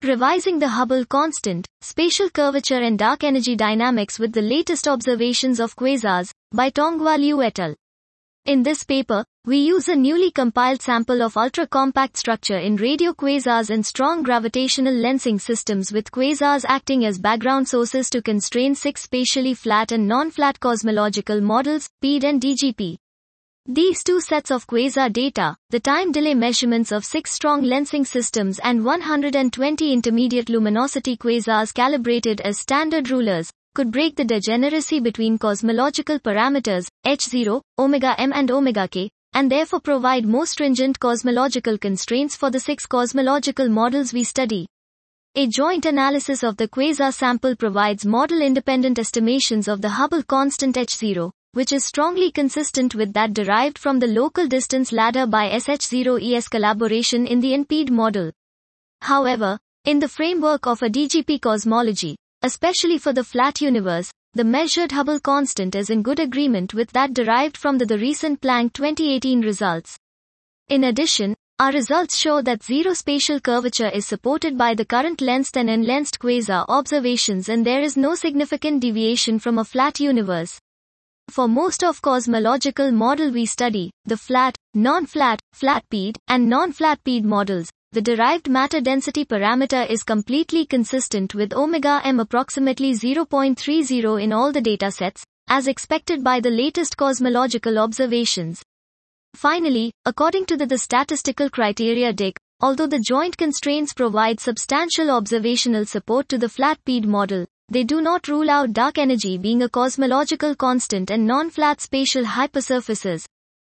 Revising the Hubble Constant, Spatial Curvature and Dark Energy Dynamics with the Latest Observations of Quasars, by Tongwa Liu et al. In this paper, we use a newly compiled sample of ultra-compact structure in radio quasars and strong gravitational lensing systems with quasars acting as background sources to constrain 6 spatially flat and non-flat cosmological models, PEAD and DGP. These two sets of quasar data, the time delay measurements of 6 strong lensing systems and 120 intermediate luminosity quasars calibrated as standard rulers, could break the degeneracy between cosmological parameters, H0, omega m and omega k, and therefore provide more stringent cosmological constraints for the 6 cosmological models we study. A joint analysis of the quasar sample provides model-independent estimations of the Hubble constant H0, which is strongly consistent with that derived from the local distance ladder by SH0ES collaboration in the NPEAD model. However, in the framework of a DGP cosmology, especially for the flat universe, the measured Hubble constant is in good agreement with that derived from the recent Planck 2018 results. In addition, our results show that zero spatial curvature is supported by the current lensed and unlensed quasar observations and there is no significant deviation from a flat universe. For most of cosmological model we study, the flat, non-flat, flat PEAD, and non-flat PEAD models, the derived matter density parameter is completely consistent with omega m approximately 0.30 in all the datasets, as expected by the latest cosmological observations. Finally, according to the statistical criteria DIC, although the joint constraints provide substantial observational support to the flat PEAD model, they do not rule out dark energy being a cosmological constant and non-flat spatial hypersurfaces.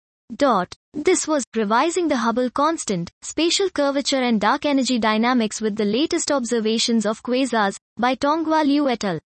This was Revising the Hubble Constant, Spatial Curvature and Dark Energy Dynamics with the Latest Observations of Quasars, by Tongwa Liu et al.